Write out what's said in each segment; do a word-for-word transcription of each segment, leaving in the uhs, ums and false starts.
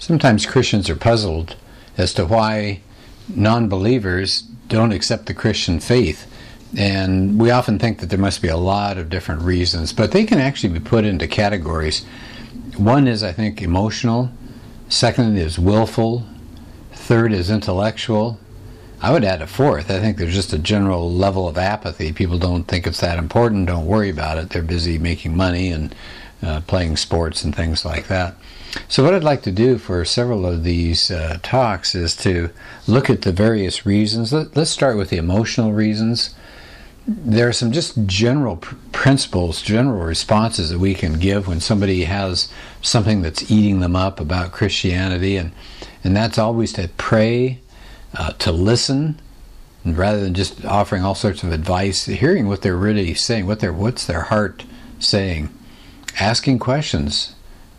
Sometimes Christians are puzzled as to why non-believers don't accept the Christian faith. And we often think that there must be a lot of different reasons, but they can actually be put into categories. One is, I think, emotional. Second is willful. Third is intellectual. I would add a fourth. I think there's just a general level of apathy. People don't think it's that important, don't worry about it. They're busy making money and uh, playing sports and things like that. So what I'd like to do for several of these uh, talks is to look at the various reasons. Let, let's start with the emotional reasons. There are some just general pr- principles, general responses that we can give when somebody has something that's eating them up about Christianity, and, and that's always to pray, uh, to listen, and rather than just offering all sorts of advice, hearing what they're really saying, what their what's their heart saying, asking questions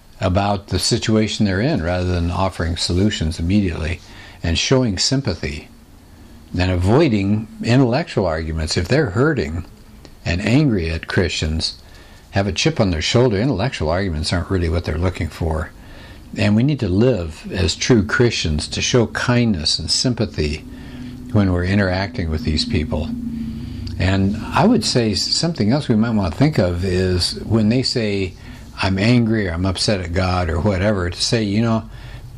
about the situation they're in rather than offering solutions immediately, and showing sympathy. And avoiding intellectual arguments. If they're hurting and angry at Christians, have a chip on their shoulder, intellectual arguments aren't really what they're looking for. And we need to live as true Christians to show kindness and sympathy when we're interacting with these people. And I would say something else we might want to think of is when they say, I'm angry or I'm upset at God or whatever, to say, you know,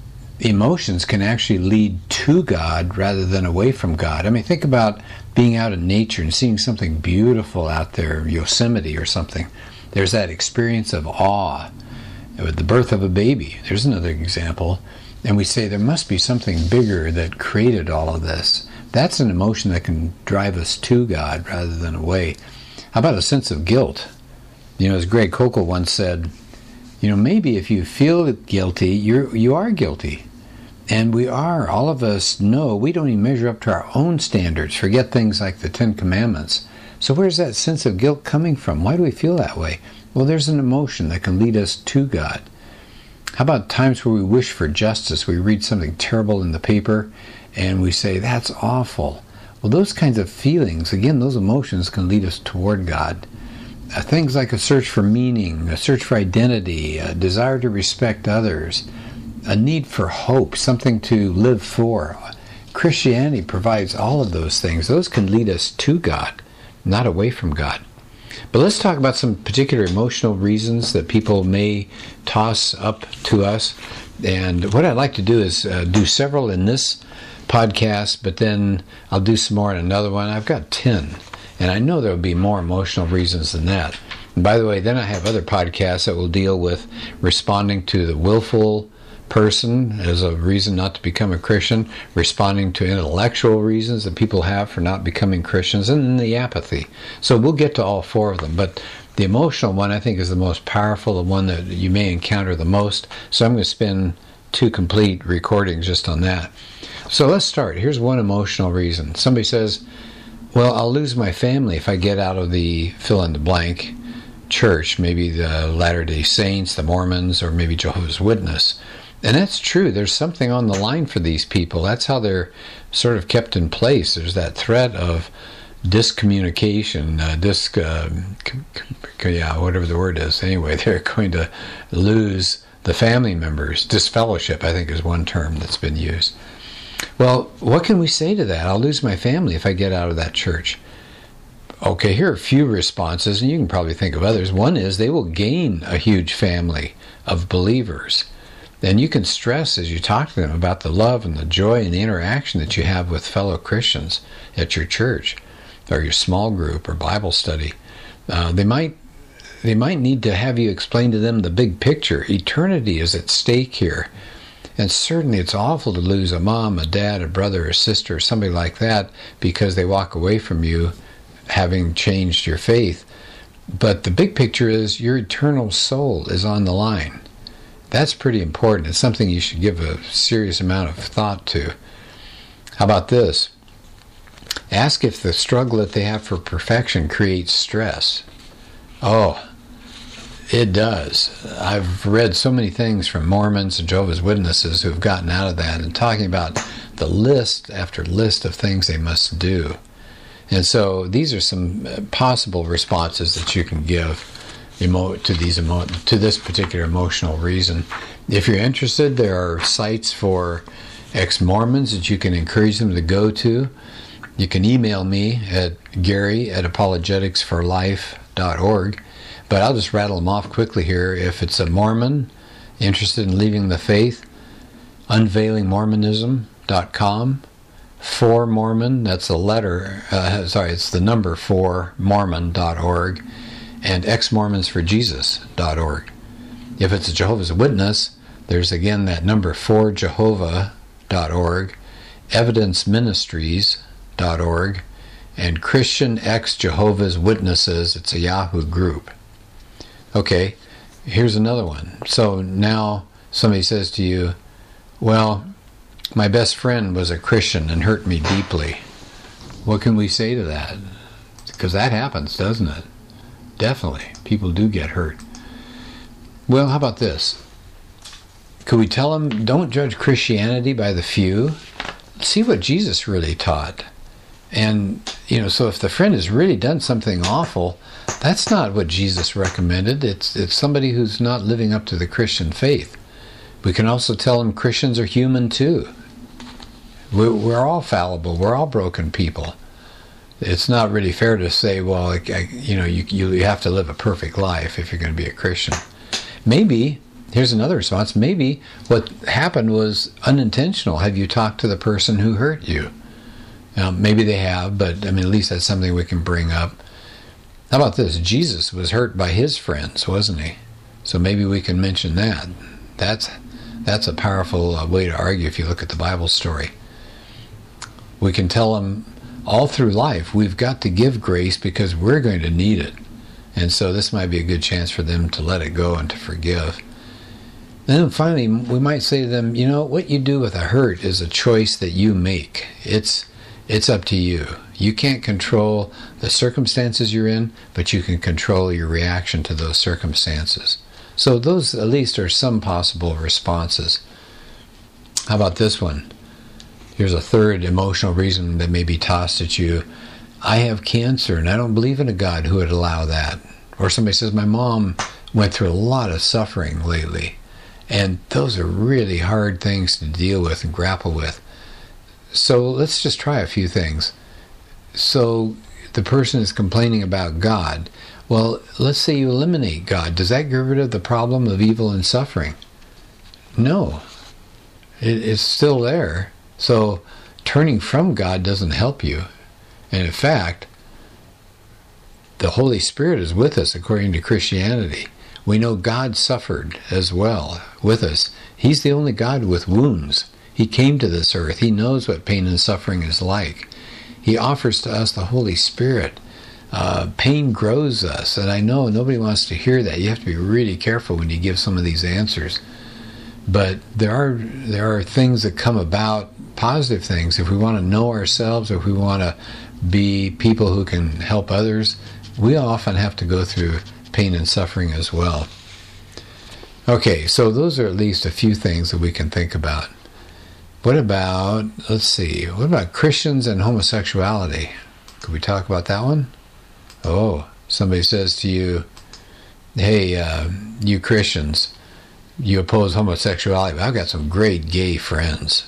emotions can actually lead to God rather than away from God. I mean, think about being out in nature and seeing something beautiful out there, Yosemite or something. There's that experience of awe with the birth of a baby. There's another example. And we say there must be something bigger that created all of this. That's an emotion that can drive us to God rather than away. How about a sense of guilt? You know, as Greg Koukl once said, you know, maybe if you feel guilty, you're, you are guilty. And we are. All of us know we don't even measure up to our own standards. Forget things like the Ten Commandments. So where's that sense of guilt coming from? Why do we feel that way? Well, there's an emotion that can lead us to God. How about times where we wish for justice? We read something terrible in the paper and we say, that's awful. Well, those kinds of feelings, again, those emotions can lead us toward God. Uh, things like a search for meaning, a search for identity, a desire to respect others, a need for hope, something to live for. Christianity provides all of those things. Those can lead us to God, not away from God. But let's talk about some particular emotional reasons that people may toss up to us. And what I'd like to do is uh, do several in this podcast, but then I'll do some more in another one. I've got ten, and I know there will be more emotional reasons than that. And by the way, then I have other podcasts that will deal with responding to the willful person as a reason not to become a Christian, responding to intellectual reasons that people have for not becoming Christians, and then the apathy. So we'll get to all four of them, but the emotional one I think is the most powerful, the one that you may encounter the most. So I'm going to spend two complete recordings just on that. So let's start. Here's one emotional reason. Somebody says, well, I'll lose my family if I get out of the fill-in-the-blank church, maybe the Latter-day Saints, the Mormons, or maybe Jehovah's Witness. And that's true. There's something on the line for these people. That's how they're sort of kept in place. There's that threat of discommunication, uh, disc, uh, yeah, whatever the word is. Anyway, they're going to lose the family members. Disfellowship, I think, is one term that's been used. Well, what can we say to that? I'll lose my family if I get out of that church. Okay, here are a few responses, and you can probably think of others. One is they will gain a huge family of believers. Then you can stress as you talk to them about the love and the joy and the interaction that you have with fellow Christians at your church or your small group or Bible study. Uh, they might they might need to have you explain to them the big picture. Eternity is at stake here. And certainly it's awful to lose a mom, a dad, a brother, a sister, or somebody like that because they walk away from you having changed your faith. But the big picture is your eternal soul is on the line. That's pretty important. It's something you should give a serious amount of thought to. How about this? Ask if the struggle that they have for perfection creates stress. Oh, it does. I've read so many things from Mormons and Jehovah's Witnesses who've gotten out of that and talking about the list after list of things they must do. And so these are some possible responses that you can give emo- to these emo- to this particular emotional reason. If you're interested, there are sites for ex-Mormons that you can encourage them to go to. You can email me at Gary at apologetics for life dot org, but I'll just rattle them off quickly here. If it's a Mormon interested in leaving the faith, unveiling mormonism dot com, For Mormon, that's a letter, uh, sorry, it's the number for mormon dot org, and ex mormons for jesus dot org. If it's a Jehovah's Witness, there's again that number for jehovah dot org, evidence ministries dot org, and Christian ex Jehovah's Witnesses, it's a Yahoo group. Okay, here's another one. So now somebody says to you, well, my best friend was a Christian and hurt me deeply. What can we say to that? Because that happens, doesn't it? Definitely. People do get hurt. Well, how about this? Could we tell them, don't judge Christianity by the few? See what Jesus really taught. And, you know, so if the friend has really done something awful, that's not what Jesus recommended. It's, it's somebody who's not living up to the Christian faith. We can also tell them Christians are human too. We're, we're all fallible. We're all broken people. It's not really fair to say, well, I, you know, you, you have to live a perfect life if you're going to be a Christian. Maybe, here's another response, maybe what happened was unintentional. Have you talked to the person who hurt you? Um, maybe they have, but I mean, at least that's something we can bring up. How about this? Jesus was hurt by his friends, wasn't he? So maybe we can mention that. That's that's a powerful uh, way to argue if you look at the Bible story. We can tell them all through life, we've got to give grace because we're going to need it. And so this might be a good chance for them to let it go and to forgive. Then finally, we might say to them, you know, what you do with a hurt is a choice that you make. It's it's up to you. You can't control the circumstances you're in, but you can control your reaction to those circumstances. So those at least are some possible responses. How about this one? Here's a third emotional reason that may be tossed at you. I have cancer and I don't believe in a God who would allow that. Or somebody says, my mom went through a lot of suffering lately. And those are really hard things to deal with and grapple with. So let's just try a few things. So the person is complaining about God. Well, let's say you eliminate God. Does that get rid of the problem of evil and suffering? No. It, it's still there. So turning from God doesn't help you. And in fact, the Holy Spirit is with us according to Christianity. We know God suffered as well with us. He's the only God with wounds. He came to this earth. He knows what pain and suffering is like. He offers to us the Holy Spirit. Uh, pain grows us, and I know nobody wants to hear that. You have to be really careful when you give some of these answers. But there are there are things that come about, positive things. If we want to know ourselves, or if we want to be people who can help others, we often have to go through pain and suffering as well. Okay, so those are at least a few things that we can think about. What about, let's see, what about Christians and homosexuality? Could we talk about that one? Oh, somebody says to you, hey, uh, you Christians, you oppose homosexuality, but I've got some great gay friends.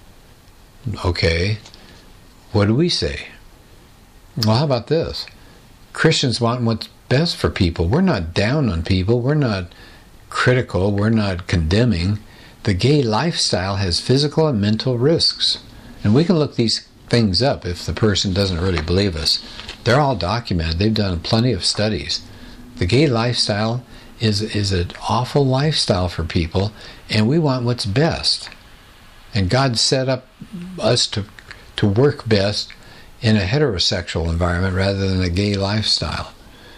Okay, what do we say? Well, how about this? Christians want what's best for people. We're not down on people. We're not critical. We're not condemning. The gay lifestyle has physical and mental risks. And we can look these things up if the person doesn't really believe us. They're all documented. They've done plenty of studies. The gay lifestyle is, is an awful lifestyle for people, and we want what's best. And God set up us to, to work best in a heterosexual environment rather than a gay lifestyle.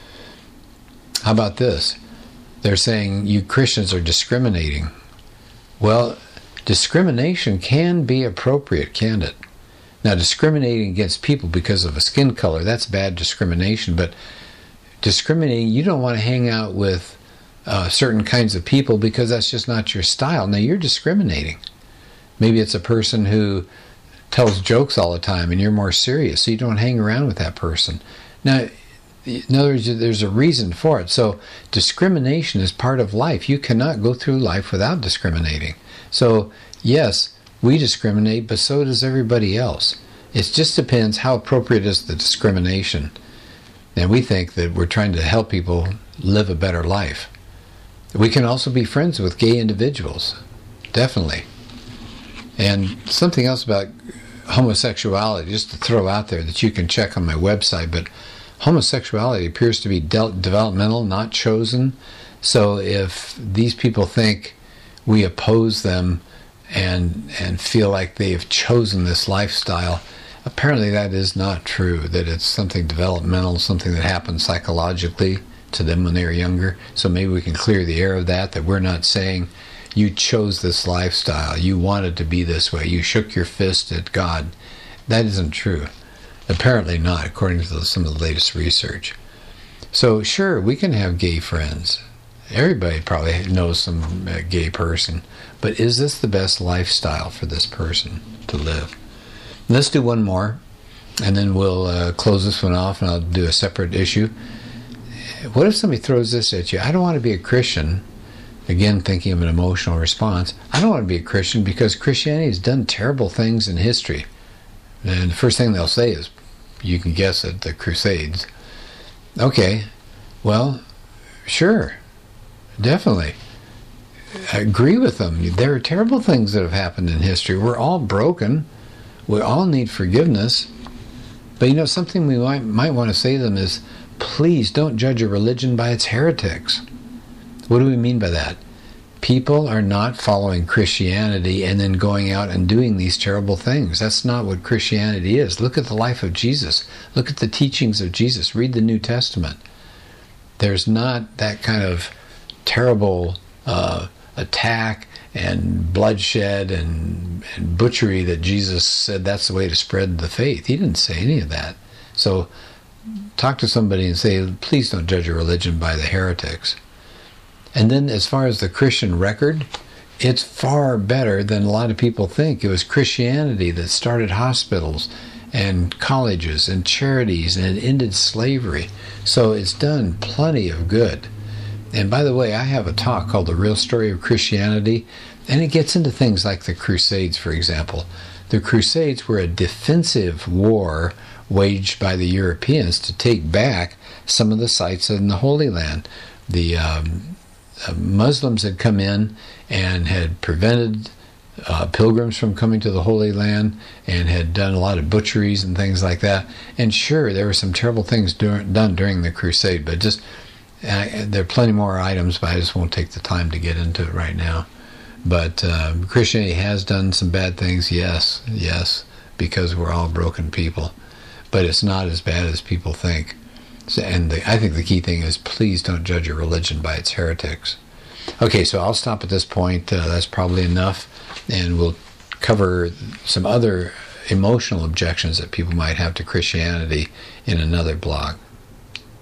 How about this? They're saying you Christians are discriminating. Well, discrimination can be appropriate, can't it? Now, discriminating against people because of a skin color, that's bad discrimination, but discriminating, you don't want to hang out with uh, certain kinds of people because that's just not your style. Now, you're discriminating. Maybe it's a person who tells jokes all the time and you're more serious, so you don't hang around with that person. Now, in other words, there's a reason for it. So discrimination is part of life. You cannot go through life without discriminating. So yes, we discriminate, but so does everybody else. It just depends how appropriate is the discrimination. And we think that we're trying to help people live a better life. We can also be friends with gay individuals, definitely. And something else about homosexuality, just to throw out there that you can check on my website, but homosexuality appears to be de- developmental, not chosen. So if these people think we oppose them and and feel like they have chosen this lifestyle, apparently that is not true, that it's something developmental, something that happens psychologically to them when they were younger. So maybe we can clear the air of that, that we're not saying you chose this lifestyle, you wanted to be this way, you shook your fist at God. That isn't true. Apparently not, according to the, some of the latest research. So sure, we can have gay friends. Everybody probably knows some uh, gay person. But is this the best lifestyle for this person to live? Let's do one more, and then we'll uh, close this one off, and I'll do a separate issue. What if somebody throws this at you? I don't want to be a Christian. Again, thinking of an emotional response. I don't want to be a Christian because Christianity has done terrible things in history. And the first thing they'll say is, you can guess it, the Crusades. Okay, well, sure, definitely. I agree with them. There are terrible things that have happened in history. We're all broken. We all need forgiveness. But you know, something we might, might want to say to them is, please don't judge a religion by its heretics. What do we mean by that? People are not following Christianity and then going out and doing these terrible things. That's not what Christianity is. Look at the life of Jesus. Look at the teachings of Jesus. Read the New Testament. There's not that kind of terrible uh, attack and bloodshed and, and butchery that Jesus said that's the way to spread the faith. He didn't say any of that. So talk to somebody and say, please don't judge a religion by the heretics. And then as far as the Christian record, it's far better than a lot of people think. It was Christianity that started hospitals and colleges and charities, and it ended slavery. So it's done plenty of good. And by the way, I have a talk called The Real Story of Christianity, and it gets into things like the Crusades, for example. The Crusades were a defensive war waged by the Europeans to take back some of the sites in the Holy Land. The um, uh, Muslims had come in and had prevented uh, pilgrims from coming to the Holy Land and had done a lot of butcheries and things like that. And sure, there were some terrible things dur- done during the Crusade, but just uh, there are plenty more items, but I just won't take the time to get into it right now. But uh, Christianity has done some bad things, yes, yes, because we're all broken people. But it's not as bad as people think. So, and the, I think the key thing is, please don't judge a religion by its heretics. Okay, so I'll stop at this point. Uh, that's probably enough. And we'll cover some other emotional objections that people might have to Christianity in another blog.